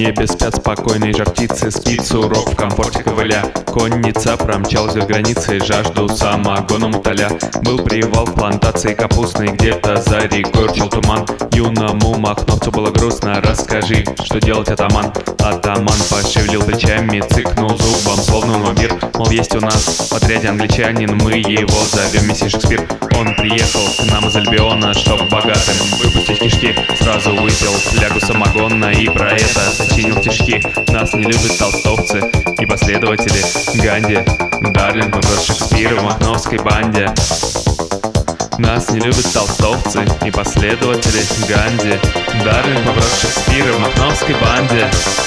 небе спят спокойные жар птицы, спит сурок в комфорте ковыля. Конница промчалась до границы, жажду самогоном утоля. Был привал в плантации капустной, где-то за рекой урчал туман. Юному махновцу было грустно, расскажи, что делать, атаман? Атаман пошевелил плечами, цыкнул зубом, словно он вампир. Мол, есть у нас в отряде англичанин, мы его зовем месье Шекспир. Он приехал к нам из Альбиона, чтоб богатым выпустить кишки. Сразу выпил флягу самогона и про это сочинил стишки. Нас не любят толстовцы и последователи Ганди. Дарлинг, мы просто Шекспира в махновской банде. Нас не любят толстовцы и последователи Ганди. Дарлинг, мы просто Шекспира в махновской банде.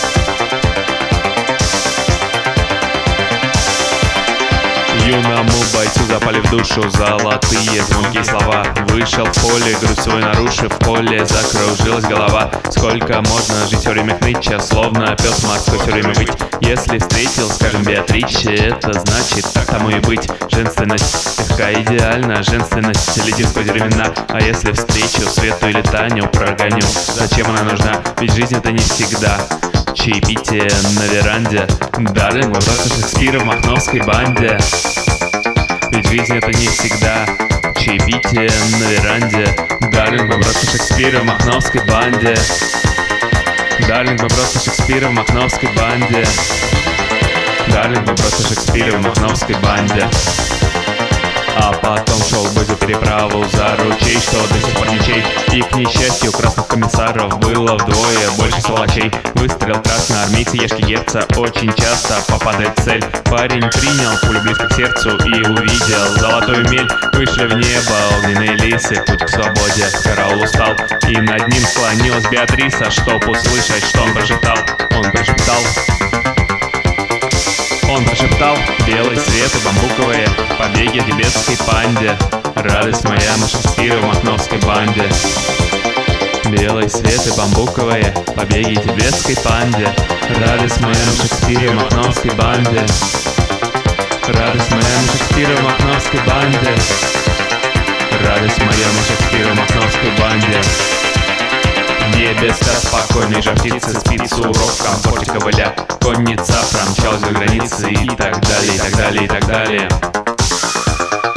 Юному бойцу запали в душу золотые звонкие слова. Вышел в поле, грудь свой нарушив, в поле закружилась голова. Сколько можно жить, все время хныча, словно пес морской все время быть. Если встретил, скажем, Беатриче, это значит так тому и быть. Женственность легка идеальна, женственность летит сквозь времена. А если встречу Свету или Таню прогоню, зачем она нужна? Ведь жизнь это не всегда чаепитие на веранде. Дарлинг, мы просто Шекспира в махновской банде. Ведь жизнь это не всегда чаепитие на веранде. Дарлинг, мы просто Шекспира в махновской банде. Дарлинг, мы просто Шекспира в махновской банде. Дарлинг, мы просто Шекспира в махновской банде. А потом шел бой за переправу, за ручей, что до сих пор ничей. И к несчастью красных комиссаров было вдвое больше сволочей. Выстрел красноармейца Ешки Герца очень часто попадает в цель. Парень принял пулю близко к сердцу и увидел золотую мель. Вышли в небо огненные лисы, путь к свободе, караул устал. И над ним склонилась Беатриса, чтоб услышать, что он прошептал. Он прошептал белый свет и бамбуковые побеги в тибетской панде. Радость моя, мы Шекспира в махновской банде. Белый свет и бамбуковые побеги в тибетской панде. Радость моя, мы Шекспира в махновской банде. Радость моя, мы Шекспира в махновской банде. Радость моя, мы Шекспира в махновской банде. В небе спят спокойные жар птицы, спит сурок в комфорте ковыля. Конница промчалась до границы и так далее, и так далее, и так далее.